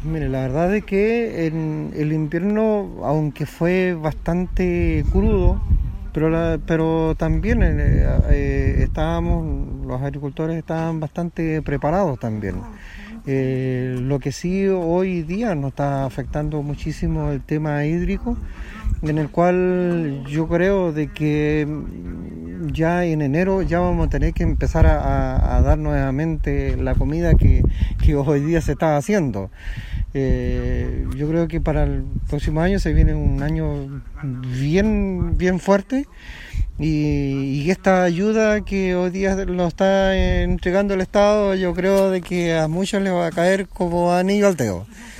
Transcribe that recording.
Mire, la verdad es que el invierno, aunque fue bastante crudo, pero también los agricultores estaban bastante preparados también. Lo que sí hoy día nos está afectando muchísimo el tema hídrico, en el cual yo creo de que ya en enero ya vamos a tener que empezar a dar nuevamente la comida que hoy día se está haciendo. Yo creo que para el próximo año se viene un año bien fuerte y esta ayuda que hoy día lo está entregando el Estado, yo creo de que a muchos les va a caer como anillo al dedo.